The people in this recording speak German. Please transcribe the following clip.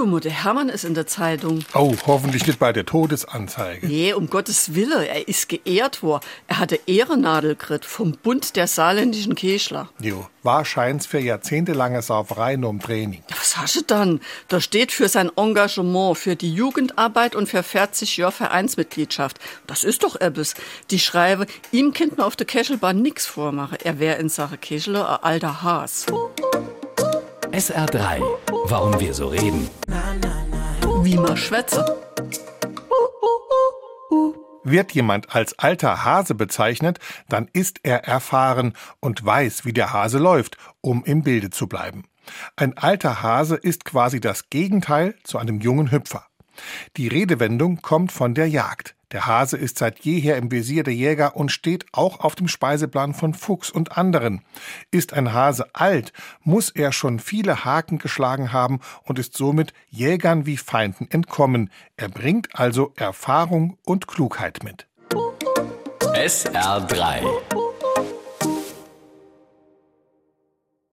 Gucke mal, der Hermann ist in der Zeitung. Oh, hoffentlich nicht bei der Todesanzeige. Nee, um Gottes Wille, er ist geehrt worden. Er hatte Ehrennadel gekriegt vom Bund der saarländischen Käschler. Jo, wahrscheinlich für jahrzehntelange Sauferei nur im Training. Ja, was hast du dann? Da steht für sein Engagement, für die Jugendarbeit und für 40 Jahre Vereinsmitgliedschaft. Das ist doch etwas. Die schreibe, ihm könnte man auf der Keschelbahn nix vormachen. Er wäre in Sache Keschler ein alter Has. SR3. Warum wir so reden. Wie man schwätze. Wird jemand als alter Hase bezeichnet, dann ist er erfahren und weiß, wie der Hase läuft, um im Bilde zu bleiben. Ein alter Hase ist quasi das Gegenteil zu einem jungen Hüpfer. Die Redewendung kommt von der Jagd. Der Hase ist seit jeher im Visier der Jäger und steht auch auf dem Speiseplan von Fuchs und anderen. Ist ein Hase alt, muss er schon viele Haken geschlagen haben und ist somit Jägern wie Feinden entkommen. Er bringt also Erfahrung und Klugheit mit. SR3